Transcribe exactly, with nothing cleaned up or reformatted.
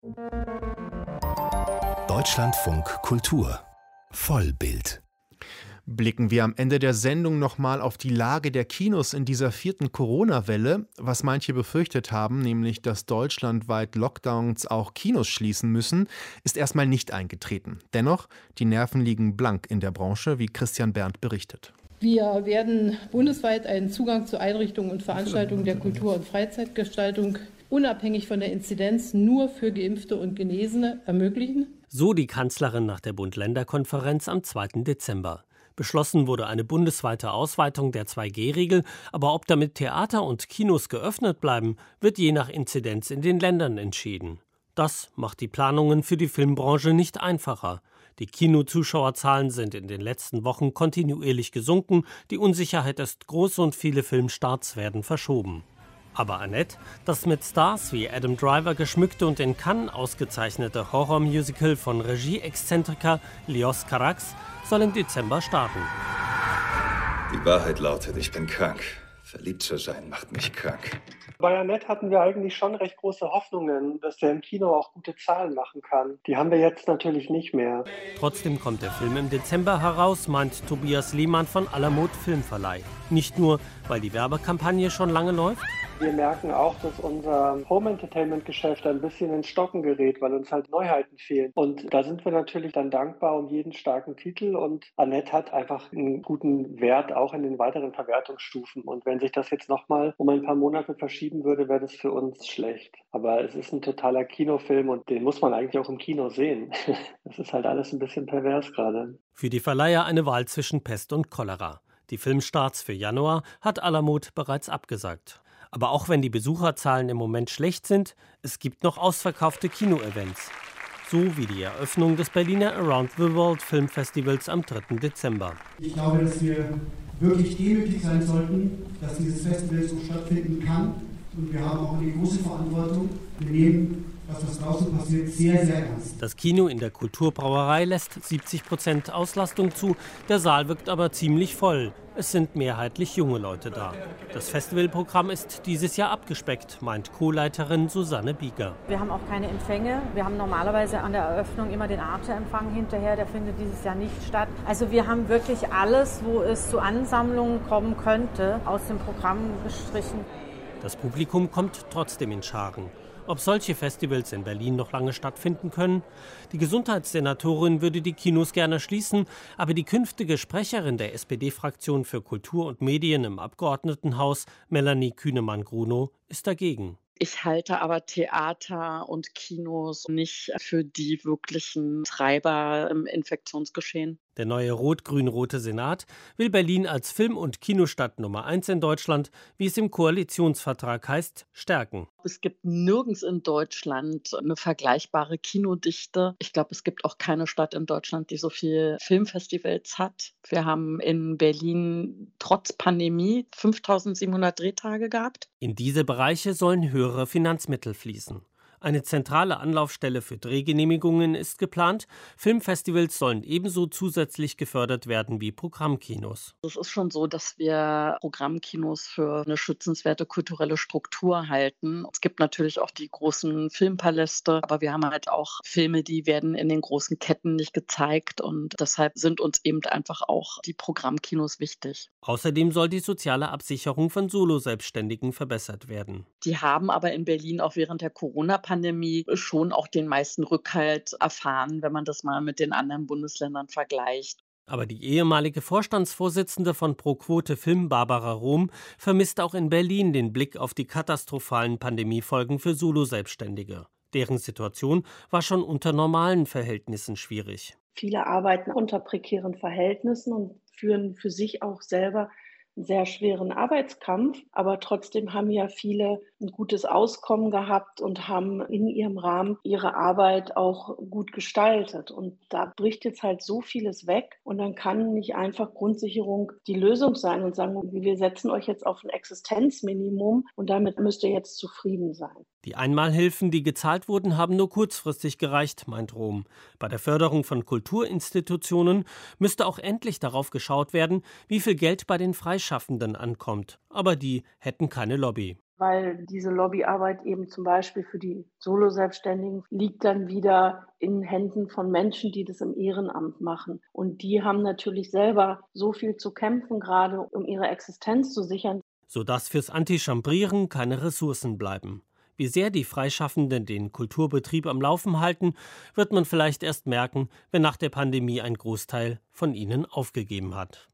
Deutschlandfunk Kultur Vollbild. Blicken wir am Ende der Sendung nochmal auf die Lage der Kinos in dieser vierten Corona-Welle. Was manche befürchtet haben, nämlich dass deutschlandweit Lockdowns auch Kinos schließen müssen, ist erstmal nicht eingetreten. Dennoch, die Nerven liegen blank in der Branche, wie Christian Berndt berichtet. Wir werden bundesweit einen Zugang zu Einrichtungen und Veranstaltungen der Kultur- und Freizeitgestaltung unabhängig von der Inzidenz nur für Geimpfte und Genesene ermöglichen. So die Kanzlerin nach der Bund-Länder-Konferenz am zweiten Dezember. Beschlossen wurde eine bundesweite Ausweitung der zwei G Regel, aber ob damit Theater und Kinos geöffnet bleiben, wird je nach Inzidenz in den Ländern entschieden. Das macht die Planungen für die Filmbranche nicht einfacher. Die Kinozuschauerzahlen sind in den letzten Wochen kontinuierlich gesunken, die Unsicherheit ist groß und viele Filmstarts werden verschoben. Aber Annette, das mit Stars wie Adam Driver geschmückte und in Cannes ausgezeichnete Horrormusical von Regie-Exzentriker Leos Carax, soll im Dezember starten. Die Wahrheit lautet, ich bin krank. Verliebt zu sein macht mich krank. Bei Annette hatten wir eigentlich schon recht große Hoffnungen, dass der im Kino auch gute Zahlen machen kann. Die haben wir jetzt natürlich nicht mehr. Trotzdem kommt der Film im Dezember heraus, meint Tobias Lehmann von Alamut Filmverleih. Nicht nur, weil die Werbekampagne schon lange läuft. Wir merken auch, dass unser Home-Entertainment-Geschäft ein bisschen ins Stocken gerät, weil uns halt Neuheiten fehlen. Und da sind wir natürlich dann dankbar um jeden starken Titel. Und Annette hat einfach einen guten Wert auch in den weiteren Verwertungsstufen. Und wenn sich das jetzt nochmal um ein paar Monate verschieben würde, wäre das für uns schlecht. Aber es ist ein totaler Kinofilm und den muss man eigentlich auch im Kino sehen. Das ist halt alles ein bisschen pervers gerade. Für die Verleiher eine Wahl zwischen Pest und Cholera. Die Filmstarts für Januar hat Alamut bereits abgesagt. Aber auch wenn die Besucherzahlen im Moment schlecht sind, es gibt noch ausverkaufte Kino-Events. So wie die Eröffnung des Berliner Around the World Filmfestivals am dritten Dezember. Ich glaube, dass wir wirklich demütig sein sollten, dass dieses Festival so stattfinden kann. Und wir haben auch eine große Verantwortung. Wir nehmen, was was draußen passiert, sehr, sehr ernst. Das Kino in der Kulturbrauerei lässt siebzig Prozent Auslastung zu. Der Saal wirkt aber ziemlich voll. Es sind mehrheitlich junge Leute da. Das Festivalprogramm ist dieses Jahr abgespeckt, meint Co-Leiterin Susanne Bieger. Wir haben auch keine Empfänge. Wir haben normalerweise an der Eröffnung immer den Arte-Empfang hinterher. Der findet dieses Jahr nicht statt. Also wir haben wirklich alles, wo es zu Ansammlungen kommen könnte, aus dem Programm gestrichen. Das Publikum kommt trotzdem in Scharen. Ob solche Festivals in Berlin noch lange stattfinden können? Die Gesundheitssenatorin würde die Kinos gerne schließen, aber die künftige Sprecherin der S P D-Fraktion für Kultur und Medien im Abgeordnetenhaus, Melanie Kühnemann-Grunow, ist dagegen. Ich halte aber Theater und Kinos nicht für die wirklichen Treiber im Infektionsgeschehen. Der neue rot-grün-rote Senat will Berlin als Film- und Kinostadt Nummer eins in Deutschland, wie es im Koalitionsvertrag heißt, stärken. Es gibt nirgends in Deutschland eine vergleichbare Kinodichte. Ich glaube, es gibt auch keine Stadt in Deutschland, die so viele Filmfestivals hat. Wir haben in Berlin trotz Pandemie fünftausendsiebenhundert Drehtage gehabt. In diese Bereiche sollen höhere Finanzmittel fließen. Eine zentrale Anlaufstelle für Drehgenehmigungen ist geplant. Filmfestivals sollen ebenso zusätzlich gefördert werden wie Programmkinos. Es ist schon so, dass wir Programmkinos für eine schützenswerte kulturelle Struktur halten. Es gibt natürlich auch die großen Filmpaläste, aber wir haben halt auch Filme, die werden in den großen Ketten nicht gezeigt und deshalb sind uns eben einfach auch die Programmkinos wichtig. Außerdem soll die soziale Absicherung von Solo-Selbstständigen verbessert werden. Die haben aber in Berlin auch während der Corona-Pandemie schon auch den meisten Rückhalt erfahren, wenn man das mal mit den anderen Bundesländern vergleicht. Aber die ehemalige Vorstandsvorsitzende von Pro Quote Film, Barbara Rohm, vermisst auch in Berlin den Blick auf die katastrophalen Pandemiefolgen für Solo-Selbstständige. Deren Situation war schon unter normalen Verhältnissen schwierig. Viele arbeiten unter prekären Verhältnissen und führen für sich auch selber einen sehr schweren Arbeitskampf, aber trotzdem haben ja viele ein gutes Auskommen gehabt und haben in ihrem Rahmen ihre Arbeit auch gut gestaltet. Und da bricht jetzt halt so vieles weg und dann kann nicht einfach Grundsicherung die Lösung sein und sagen, wir setzen euch jetzt auf ein Existenzminimum und damit müsst ihr jetzt zufrieden sein. Die Einmalhilfen, die gezahlt wurden, haben nur kurzfristig gereicht, meint Rohm. Bei der Förderung von Kulturinstitutionen müsste auch endlich darauf geschaut werden, wie viel Geld bei den Freischaffenden ankommt. Aber die hätten keine Lobby. weil diese Lobbyarbeit eben zum Beispiel für die Solo-Selbstständigen liegt dann wieder in Händen von Menschen, die das im Ehrenamt machen. Und die haben natürlich selber so viel zu kämpfen, gerade um ihre Existenz zu sichern. Sodass fürs Antichambrieren keine Ressourcen bleiben. Wie sehr die Freischaffenden den Kulturbetrieb am Laufen halten, wird man vielleicht erst merken, wenn nach der Pandemie ein Großteil von ihnen aufgegeben hat.